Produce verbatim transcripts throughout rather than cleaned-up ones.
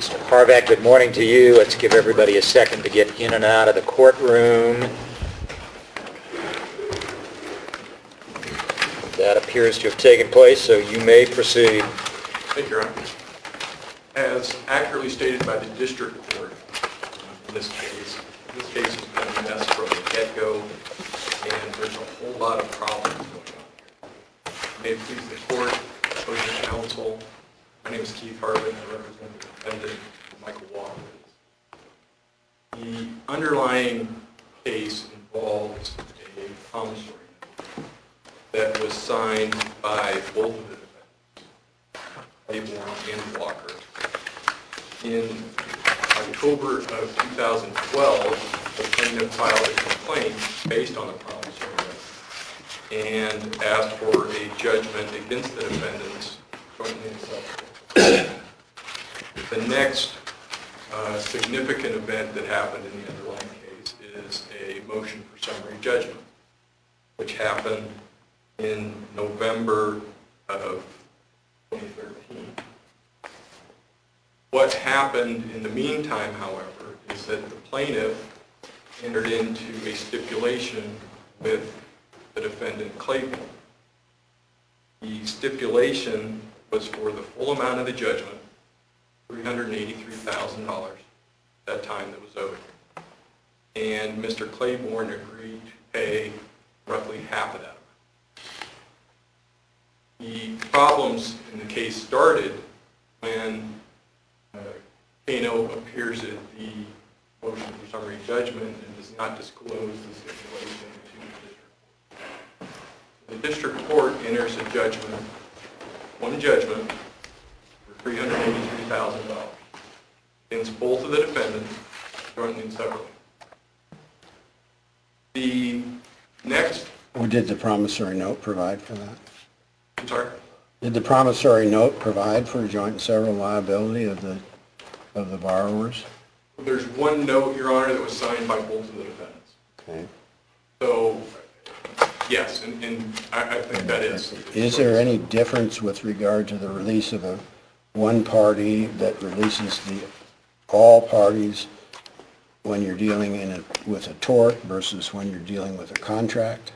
Mister Harvack, good morning to you. Let's give everybody a second to get in and out of the courtroom. That appears to have taken place, so you may proceed. Thank you, Your Honor. As accurately stated by the district court in this case, this case has been a mess from the get-go, and there's a whole lot of problems going on here. May it please the court, opposing counsel, my name is Keith Harvin. I represent the defendant, Michael Walker. The underlying case involves a promissory note that was signed by both of the defendants, Claiborne and Walker. In October of two thousand twelve, the plaintiff filed a complaint based on the promissory note and asked for a judgment against the defendants jointly and separately. The next uh, significant event that happened in the underlying case is a motion for summary judgment, which happened in November of twenty thirteen. What happened in the meantime, however, is that the plaintiff entered into a stipulation with the defendant Claiborne. The stipulation was for the full amount of the judgment, three hundred eighty-three thousand dollars, that time that was owed. And Mister Claiborne agreed to pay roughly half of that amount. The problems in the case started when uh, Kano appears at the motion for summary judgment and does not disclose the stipulation to the district court. The district court enters a judgment, one judgment, for three hundred eighty-three thousand dollars against both of the defendants, jointly and separately. The next... Or did the promissory note provide for that? I'm sorry? Did the promissory note provide for joint and several liability of the of the borrowers? There's one note, Your Honor, that was signed by both of the defendants. Okay. So, yes, and, and I, I think that is. Is there any difference with regard to the release of a one party that releases the all parties when you're dealing in a, with a tort versus when you're dealing with a contract?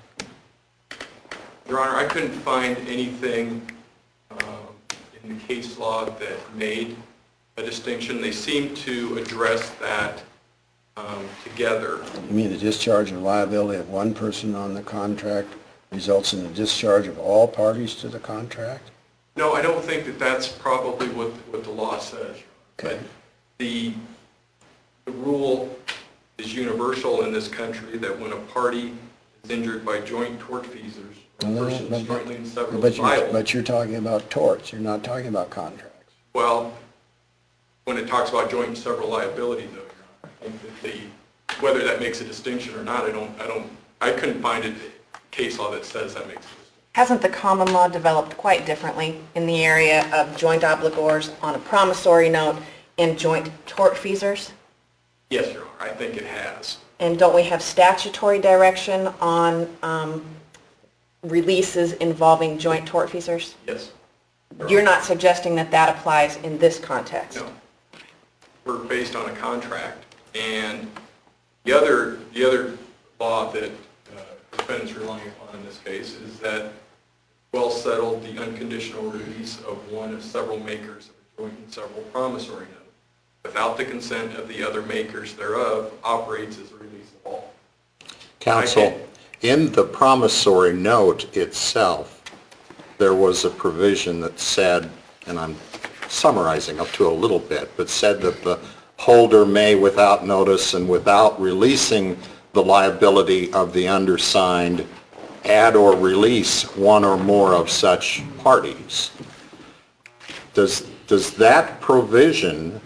Your Honor, I couldn't find anything um, in the case law that made a distinction. They seem to address that um, together. You mean the discharge of liability of one person on the contract results in the discharge of all parties to the contract? No, I don't think that that's probably what, what the law says. Okay. But the, the rule is universal in this country that when a party is injured by joint tortfeasors, No, no, persons but, jointly and severally but, you're, liable. but you're talking about torts. You're not talking about contracts. Well, when it talks about joint and several liability, though, Your Honor, I think that the, whether that makes a distinction or not, I don't, I don't, I couldn't find a case law that says that makes a distinction. Hasn't the common law developed quite differently in the area of joint obligors on a promissory note and joint tortfeasors? Yes, Your Honor, I think it has. And don't we have statutory direction on um, releases involving joint tortfeasors? Yes. You're not suggesting that that applies in this context? No. We're based on a contract, and the other the other law that uh, the defendant's relying upon in this case is that well settled the unconditional release of one of several makers of a joint and several promissory note without the consent of the other makers thereof operates as a release of all. Counsel, in the promissory note itself, there was a provision that said, and I'm summarizing up to a little bit, but said that the holder may, without notice and without releasing the liability of the undersigned, add or release one or more of such parties. Does, does that provision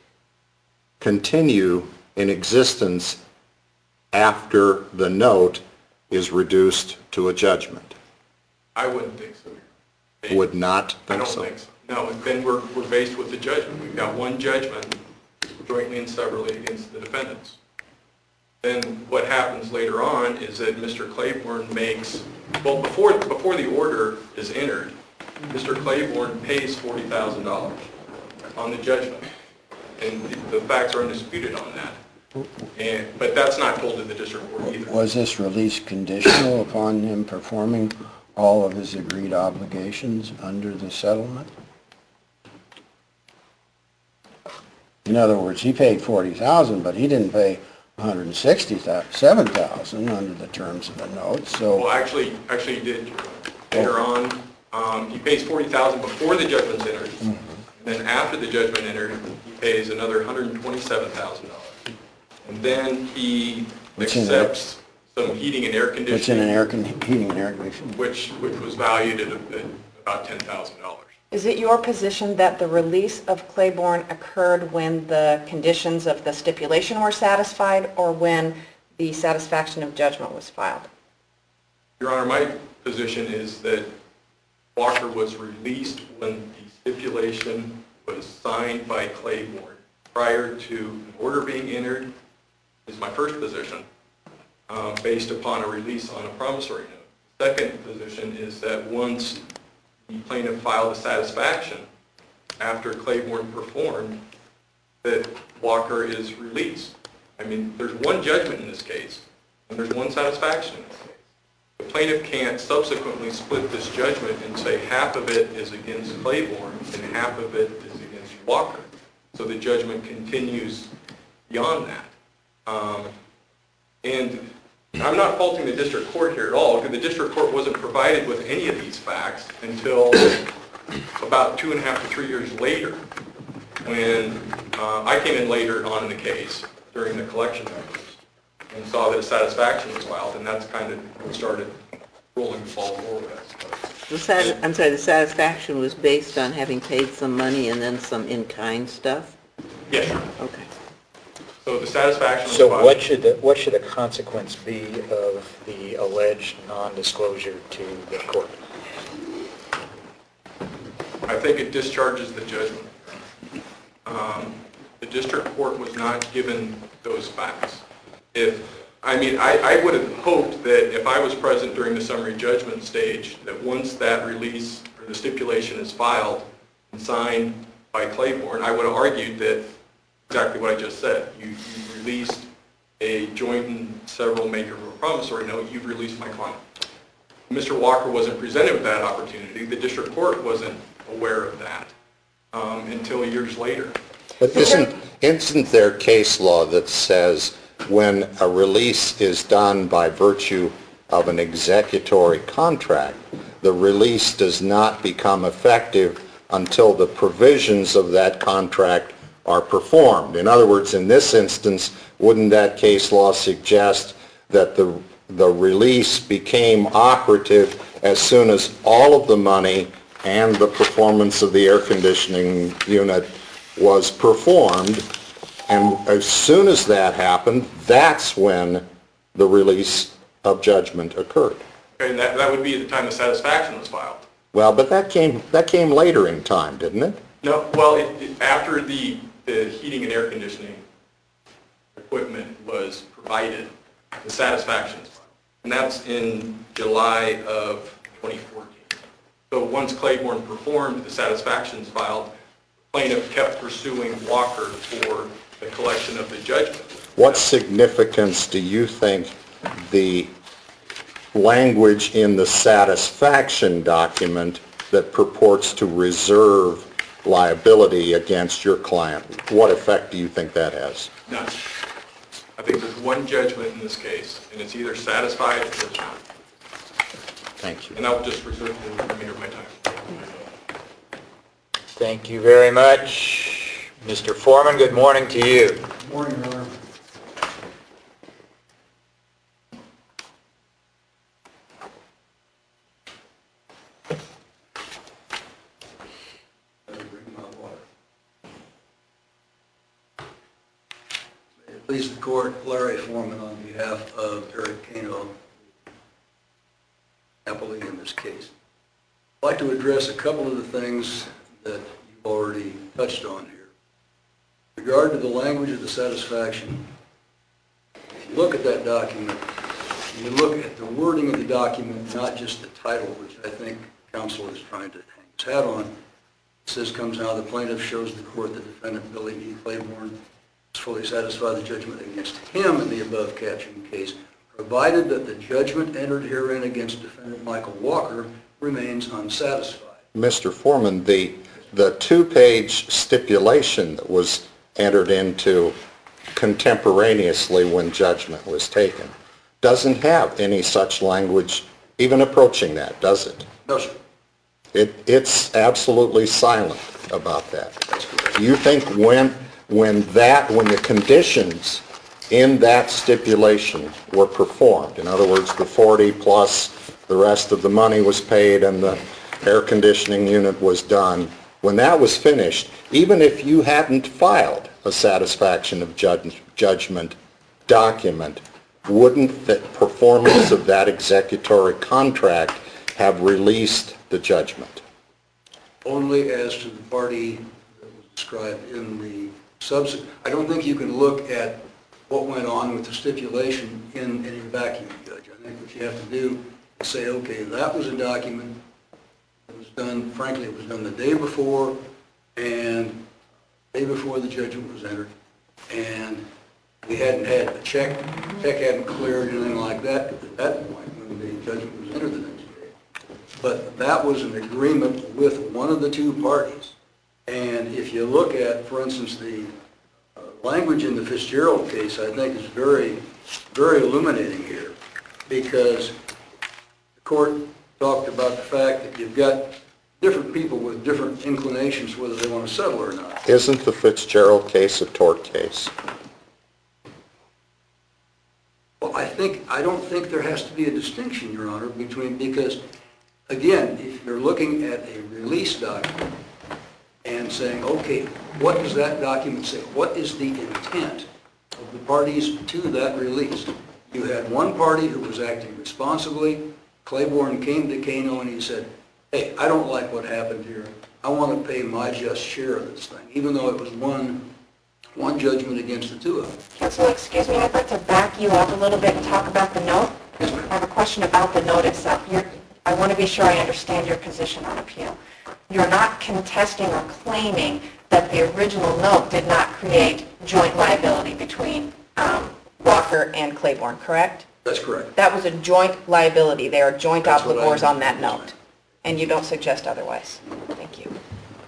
continue in existence after the note is reduced to a judgment? I wouldn't think so. They, Would not think I don't so? think so. No, then we're, we're faced with the judgment. We've got one judgment jointly and severally against the defendants. Then what happens later on is that Mister Claiborne makes, well, before, before the order is entered, Mister Claiborne pays forty thousand dollars on the judgment. and the facts are undisputed on that. And, but that's not told to the district court either. Was this release conditional upon him performing all of his agreed obligations under the settlement? In other words, he paid forty thousand dollars, but he didn't pay one hundred sixty-seven thousand dollars under the terms of the note, so... Well, actually, actually he did. Later on, um, he pays forty thousand dollars before the judgment's entered. Mm-hmm. And then after the judgment entered, he pays another one hundred twenty-seven thousand dollars. And then he What's accepts some heating and air conditioning. It's in an air con, heating and air conditioning. Which, which was valued at, at about ten thousand dollars. Is it your position that the release of Claiborne occurred when the conditions of the stipulation were satisfied or when the satisfaction of judgment was filed? Your Honor, my position is that Walker was released when the stipulation was signed by Claiborne prior to an order being entered, is my first position, um, based upon a release on a promissory note. Second position is that once the plaintiff filed a satisfaction after Claiborne performed, that Walker is released. I mean, there's one judgment in this case, and there's one satisfaction in this case. The plaintiff can't subsequently split this judgment and say half of it is against Claiborne and half of it is against Walker. So the judgment continues beyond that. Um, and I'm not faulting the district court here at all, because the district court wasn't provided with any of these facts until about two and a half to three years later, when uh, I came in later on in the case during the collection efforts and saw that a satisfaction was filed, and that's kind of what started rolling the ball forward. The sat- I'm sorry, the satisfaction was based on having paid some money and then some in-kind stuff? Yes, sir. Okay. So the satisfaction was So filed. what should the, what should the consequence be of the alleged non-disclosure to the court? I think it discharges the judgment. Um, the district court was not given those facts. If, I mean, I, I would have hoped that if I was present during the summary judgment stage, that once that release or the stipulation is filed and signed by Claiborne, I would have argued that exactly what I just said. You, you released a joint and several maker of a promissory note, you've released my client. Mister Walker wasn't presented with that opportunity. The district court wasn't aware of that um, until years later. But isn't, isn't there case law that says when a release is done by virtue of an executory contract, the release does not become effective until the provisions of that contract are performed? In other words, in this instance, wouldn't that case law suggest that the, the release became operative as soon as all of the money and the performance of the air conditioning unit was performed, and as soon as that happened, that's when the release of judgment occurred? Okay, and that, that would be at the time the satisfaction was filed. Well, but that came, that came later in time, didn't it? No, well, it, it, after the, the heating and air conditioning equipment was provided, the satisfaction was filed. And that's in July of twenty fourteen. So once Claiborne performed, the satisfactions filed, plaintiff kept pursuing Walker for the collection of the judgment. What significance do you think the language in the satisfaction document that purports to reserve liability against your client, what effect do you think that has? None. I think there's one judgment in this case, and it's either satisfied or it's not. Thank you. And I'll just reserve the remainder of my time. Thank you very much. Mister Foreman, good morning to you. Good morning, Your Honor. Please the court, Larry Foreman on behalf of Eric Kano, appellee in this case. I'd like to address a couple of the things that you've already touched on here. In regard to the language of the satisfaction, if you look at that document, you look at the wording of the document, not just the title, which I think counsel is trying to hang his hat on, It says comes now, the plaintiff shows the court the defendant Billy E. Claiborne is fully satisfied the judgment against him in the above captioned case, provided that the judgment entered herein against defendant Michael Walker remains unsatisfied. Mister Foreman, the, the two-page stipulation that was entered into contemporaneously when judgment was taken doesn't have any such language even approaching that, does it? No, sir. It, it's absolutely silent about that. Do you think when, when that, when the conditions in that stipulation were performed, in other words, the forty plus the rest of the money was paid and the air conditioning unit was done, when that was finished, even if you hadn't filed a satisfaction of judge, judgment document, wouldn't the performance of that executory contract have released the judgment? Only as to the party that was described in the subsequent. I don't think you can look at what went on with the stipulation in any vacuum, Judge. I think what you have to do is say, okay, that was a document that was done, frankly, it was done the day before, and the day before the judgment was entered, and we hadn't had a check, check hadn't cleared, anything like that at that point when the judgment was entered the next day. But that was an agreement with one of the two parties. And if you look at, for instance, the uh, language in the Fitzgerald case, I think is very, very illuminating here, because the court talked about the fact that you've got different people with different inclinations whether they want to settle or not. Isn't the Fitzgerald case a tort case? Well, I think, I don't think there has to be a distinction, Your Honor, between, because, again, if you're looking at a release document and saying, okay, what does that document say? What is the intent of the parties to that release? You had one party who was acting responsibly. Claiborne came to Kano and he said, hey, I don't like what happened here. I want to pay my just share of this thing, even though it was one one judgment against the two of them. Counsel, excuse me, I'd like to back you up a little bit and talk about the note. I have a question about the note itself. You're, I want to be sure I understand your position on appeal. You're not contesting or claiming that the original note did not create joint liability between um, Walker and Claiborne, correct? That's correct. That was a joint liability. They are joint That's what I obligors on that understand. note. And you don't suggest otherwise. Thank you.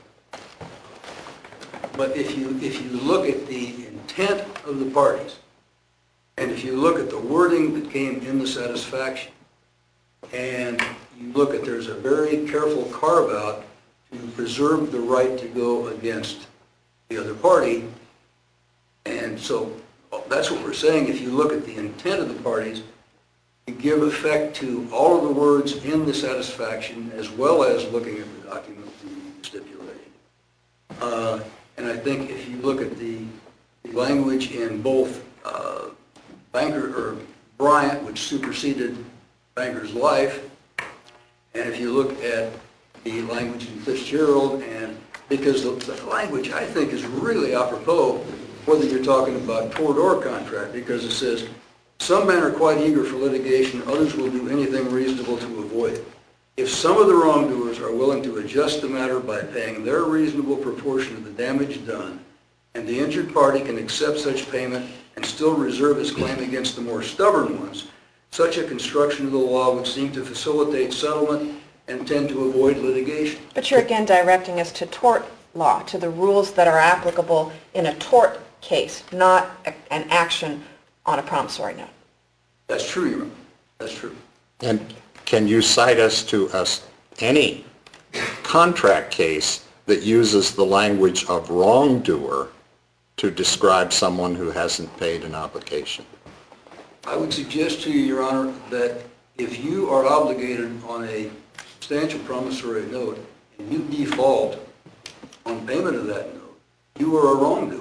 But if you, if you look at the intent of the parties, and if you look at the wording that came in the satisfaction, and you look at, there's a very careful carve-out to preserve the right to go against the other party, and so that's what we're saying. If you look at the intent of the parties, you give effect to all of the words in the satisfaction, as well as looking at the document the stipulation. Uh, And I think if you look at the language in both uh, Banker or Bryant, which superseded Banker's life, and if you look at the language in Fitzgerald, and because the, the language I think is really apropos, whether you're talking about tort or contract, because it says, some men are quite eager for litigation, others will do anything reasonable to avoid it. If some of the wrongdoers are willing to adjust the matter by paying their reasonable proportion of the damage done, and the injured party can accept such payment and still reserve his claim against the more stubborn ones, such a construction of the law would seem to facilitate settlement and tend to avoid litigation. But you're again directing us to tort law, to the rules that are applicable in a tort case, not a, an action on a promissory note. That's true, Your Honor. That's true. And can you cite us to us any contract case that uses the language of wrongdoer to describe someone who hasn't paid an obligation? I would suggest to you, Your Honor, that if you are obligated on a substantial promissory note and you default on payment of that note, you are a wrongdoer.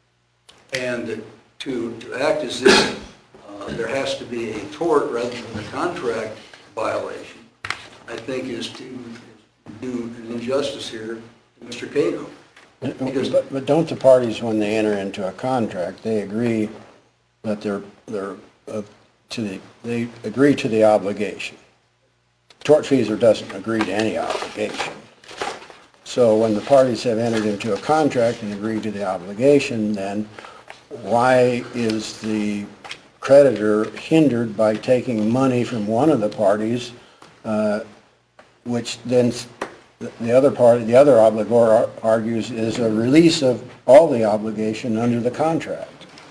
And to, to act as if uh, there has to be a tort rather than a contract violation, I think is to do an injustice here to Mister Kano. Because But, but don't the parties, when they enter into a contract, they agree that they're, they're, uh, to the, they agree to the obligation. Tortfeasor doesn't agree to any obligation. So when the parties have entered into a contract and agreed to the obligation, then why is the creditor hindered by taking money from one of the parties, uh, which then s- the other party, the other obligor ar- argues is a release of all the obligation under the contract?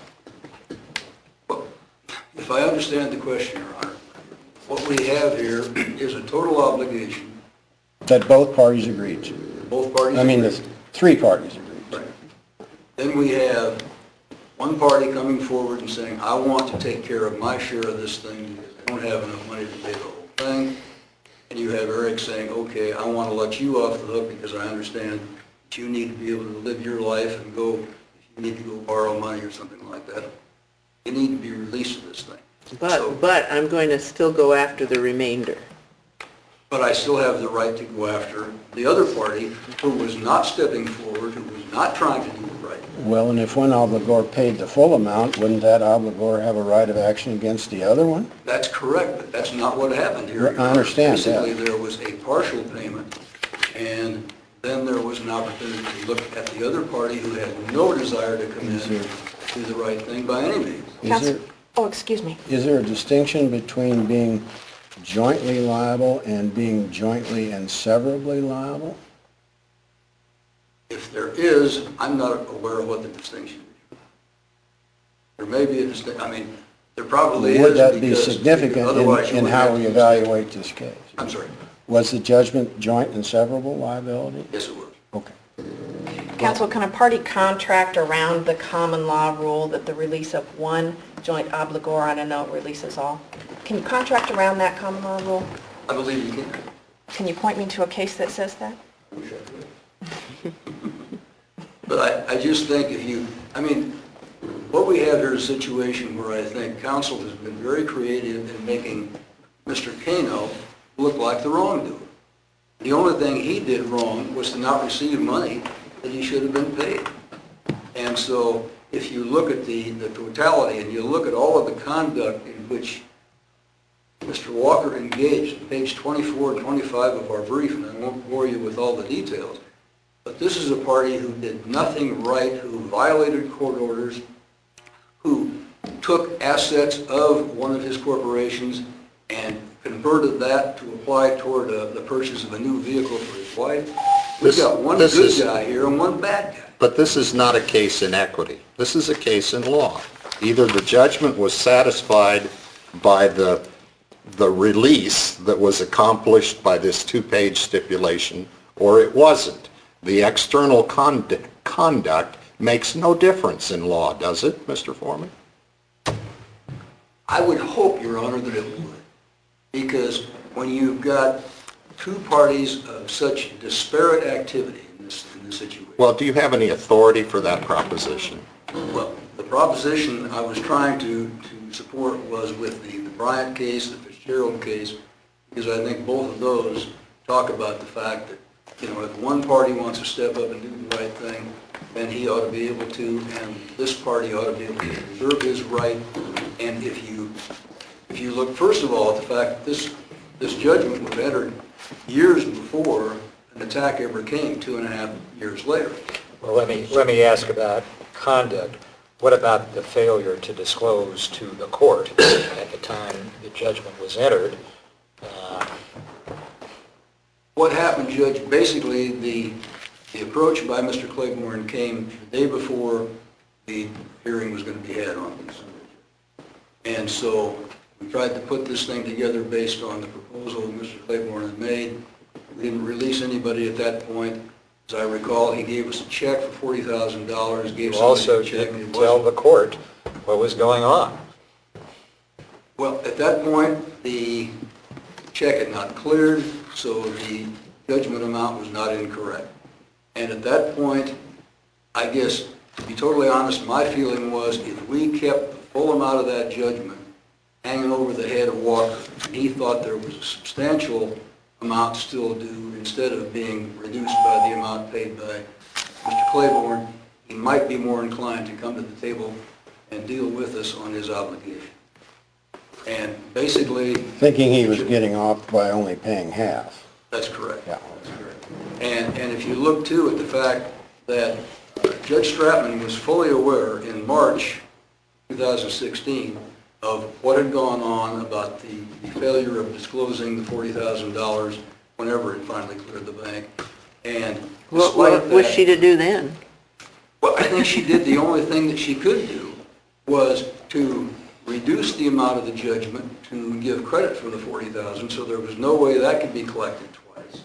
If I understand the question, Your Honor, what we have here is a total obligation, That both parties agreed to. both parties. I mean, the agree. three parties agreed to. Right. Then we have one party coming forward and saying, I want to take care of my share of this thing because I don't have enough money to pay the whole thing. And you have Eric saying, okay, I want to let you off the hook because I understand that you need to be able to live your life and go, if you need to go borrow money or something like that, you need to be released of this thing. So- But, but I'm going to still go after the remainder. But I still have the right to go after the other party who was not stepping forward, who was not trying to do the right thing. Well, and if one obligor paid the full amount, wouldn't that obligor have a right of action against the other one? That's correct, but that's not what happened here. I understand that. Basically, there was a partial payment, and then there was an opportunity to look at the other party who had no desire to come in Is there- and do the right thing by any means. Is Counsel- there, Oh, excuse me. is there a distinction between being jointly liable and being jointly and severably liable? If there is, I'm not aware of what the distinction is. There may be a distinction, I mean, there probably is. Would that be because significant otherwise you in, in wouldn't how have we to- evaluate this case? I'm sorry, Was the judgment joint and severable liability? yes, it was. Okay. Counsel, can a party contract around the common law rule that the release of one joint obligor on a note releases all? Can you contract around that common law rule? I believe you can. Can you point me to a case that says that? But I, I just think if you, I mean, what we have here is a situation where I think counsel has been very creative in making Mister Kano look like the wrongdoer. The only thing he did wrong was to not receive money that he should have been paid. And so if you look at the, the totality and you look at all of the conduct in which Mister Walker engaged, page twenty-four and twenty-five of our brief, and I won't bore you with all the details, but this is a party who did nothing right, who violated court orders, who took assets of one of his corporations and converted that to apply toward uh, the purchase of a new vehicle for his wife. We've This- got one this good is- guy here and one bad guy. But this is not a case in equity. This is a case in law. Either the judgment was satisfied by the, the release that was accomplished by this two-page stipulation, or it wasn't. The external conduct, conduct makes no difference in law, does it, Mister Foreman? I would hope, Your Honor, that it would. Because when you've got two parties of such disparate activity in this, in this situation. Well, do you have any authority for that proposition? Well, the proposition I was trying to, to support was with the, the Bryant case, the Fitzgerald case, because I think both of those talk about the fact that, you know, if one party wants to step up and do the right thing, then he ought to be able to, and this party ought to be able to preserve his right. And if you, if you look, first of all, at the fact that this, this judgment was entered years before an attack ever came, two and a half years later. Well, let me, let me ask about conduct. What about the failure to disclose to the court at the time the judgment was entered? Uh, What happened, Judge, basically, the, the approach by Mister Claiborne came the day before the hearing was going to be had on this. And so we tried to put this thing together based on the proposal that Mister Claiborne had made. We didn't release anybody at that point. As I recall, he gave us a check for forty thousand dollars, gave You somebody also a check. and didn't it tell wasn't- the court what was going on. Well, at that point, the check had not cleared, so the judgment amount was not incorrect. And at that point, I guess, to be totally honest, my feeling was if we kept the full amount of that judgment hanging over the head of Walker, and he thought there was a substantial amount still due instead of being reduced by the amount paid by Mister Claiborne, he might be more inclined to come to the table and deal with us on his obligation. And basically, Thinking he was getting off by only paying half. that's correct. Yeah. That's correct. And, and if you look too at the fact that uh, Judge Stratman was fully aware in March two thousand sixteen of what had gone on about the, the failure of disclosing the forty thousand dollars whenever it finally cleared the bank. And What, despite what was that- she to do then? Well, I think she did the only thing that she could do was to reduce the amount of the judgment to give credit for the forty thousand, so there was no way that could be collected twice.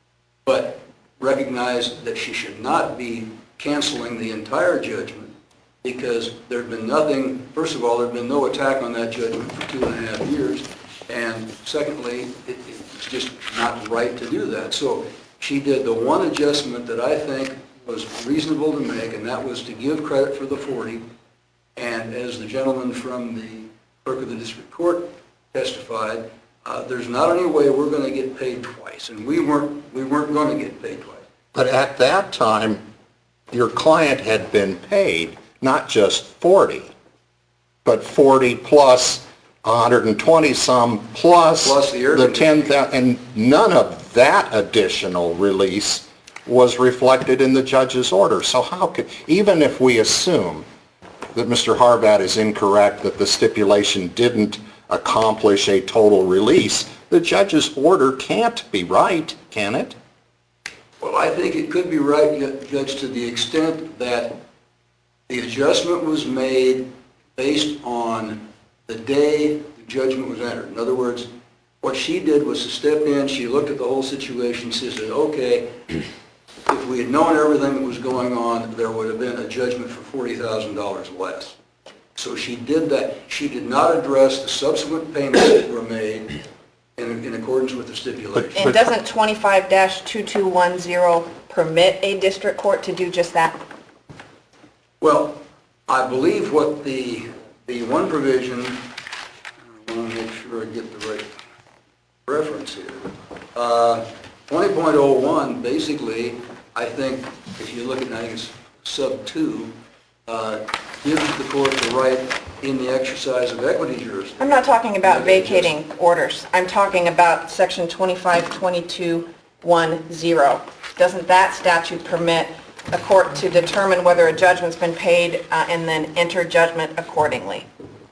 But recognize that she should not be canceling the entire judgment because there'd been nothing, first of all, there'd been no attack on that judgment for two and a half years. And secondly, it, it's just not right to do that. So she did the one adjustment that I think was reasonable to make, and that was to give credit for the forty. And as the gentleman from the clerk of the district court testified, uh, there's not any way we're going to get paid twice, and we weren't we weren't going to get paid twice. But at that time, your client had been paid not just forty, but forty plus one hundred twenty some plus, Plus the air the conditioning. ten thousand, and none of that additional release was reflected in the judge's order. So how could, even if we assume that Mister Harbat is incorrect, that the stipulation didn't accomplish a total release, the judge's order can't be right, can it? Well, I think it could be right, Ju- Judge, to the extent that the adjustment was made based on the day the judgment was entered. In other words, what she did was to step in, she looked at the whole situation, she said, okay, if we had known everything that was going on, there would have been a judgment for forty thousand dollars less. So she did that. She did not address the subsequent payments that were made in, in accordance with the stipulation. And doesn't twenty-five dash two two one zero permit a district court to do just that? Well, I believe what the, the one provision, I want to make sure I get the right reference here. Uh, twenty point oh one, basically, I think, if you look at, I think it's sub two, uh, gives the court the right in the exercise of equity jurisdiction. I'm not talking about vacating orders. I'm talking about section twenty-five twenty-two one zero. Doesn't that statute permit a court to determine whether a judgment's been paid uh, and then enter judgment accordingly,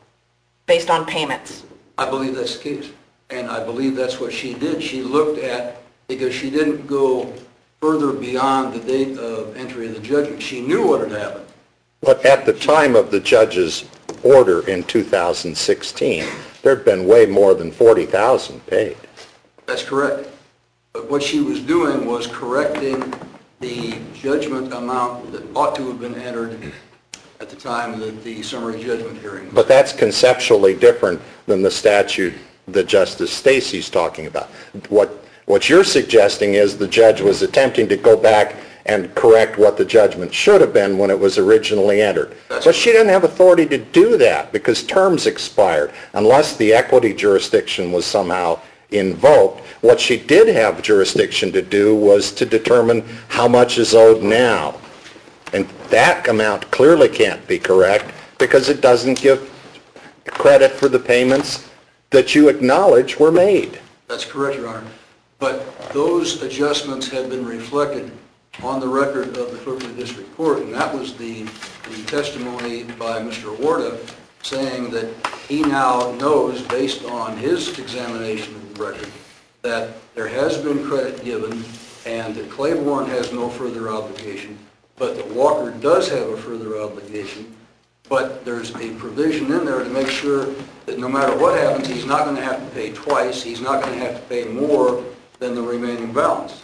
based on payments? I believe that's the case. And I believe that's what she did. She looked at, because she didn't go further beyond the date of entry of the judgment. She knew what had happened. But at the time of the judge's order in two thousand sixteen, there'd been way more than forty thousand paid. That's correct. But what she was doing was correcting the judgment amount that ought to have been entered at the time that the summary judgment hearing was. But that's conceptually different than the statute that Justice Stacy's talking about. What, what you're suggesting is the judge was attempting to go back and correct what the judgment should have been when it was originally entered. That's But she didn't have authority to do that because terms expired unless the equity jurisdiction was somehow invoked. What she did have jurisdiction to do was to determine how much is owed now. And that amount clearly can't be correct because it doesn't give credit for the payments that you acknowledge were made. That's correct, Your Honor. But those adjustments have been reflected on the record of the clerk of the district court, and that was the, the testimony by Mister Warda saying that he now knows, based on his examination of the record, that there has been credit given and that Claiborne has no further obligation, but that Walker does have a further obligation. But there's a provision in there to make sure that no matter what happens, he's not going to have to pay twice. He's not going to have to pay more than the remaining balance.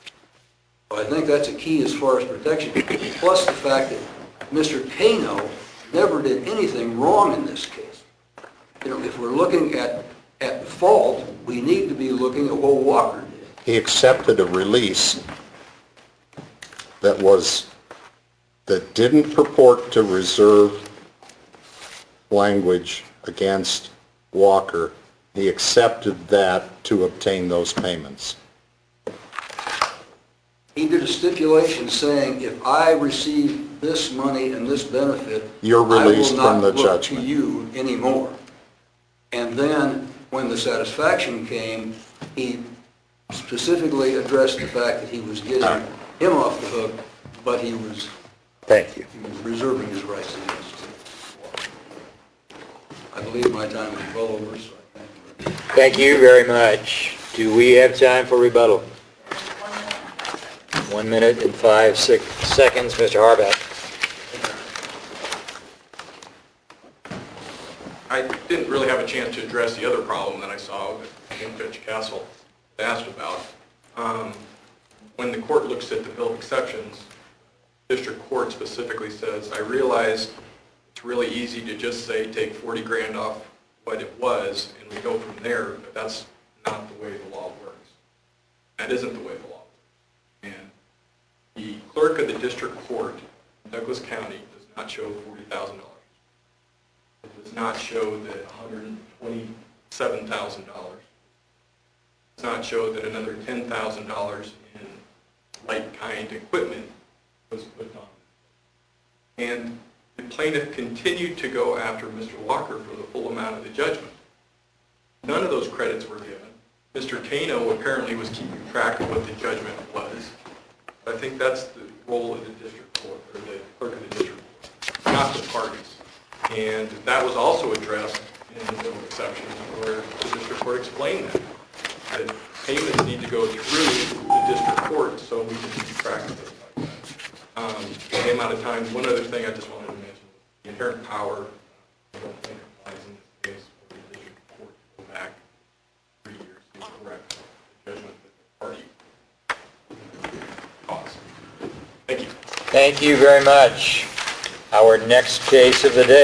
So I think that's a key as far as protection. Plus the fact that Mister Kano never did anything wrong in this case. You know, if we're looking at, at fault, we need to be looking at what Walker did. He accepted a release that was, that didn't purport to reserve language against Walker. He accepted that to obtain those payments. He did a stipulation saying, if I receive this money and this benefit, You're released I will from the not look to judgment. you anymore. And then, when the satisfaction came, he specifically addressed the fact that he was getting him off the hook, but he was Thank you. he was reserving his rights against him. I believe my time is well over, so I thank you. Thank you very much. Do we have time for rebuttal? One minute and five, six seconds, Mister Harbat. I didn't really have a chance to address the other problem that I saw that I think Judge Castle asked about. Um, when the court looks at the bill of exceptions, district court specifically says, I realize it's really easy to just say take forty grand off what it was and we go from there, but that's not the way the law works. That isn't the way the law works. And the clerk of the district court in Douglas County does not show forty thousand dollars. It does not show that one hundred twenty-seven thousand dollars. It does not show that another ten thousand dollars in like-kind equipment was put on. And the plaintiff continued to go after Mister Walker for the full amount of the judgment. None of those credits were given. Mister Kano apparently was keeping track of what the judgment was. I think that's the role of the district court, or the clerk of the district court, not the parties. And that was also addressed in the bill of exceptions, where the district court explained that, that payments need to go through the district court so we can keep track of things like that. Um, I am out of time. One other thing I just wanted to mention, the inherent power, I don't think applies in this case for the district court to go back three years to correct the judgment that the party caused. Thank you. Thank you very much. Our next case of the day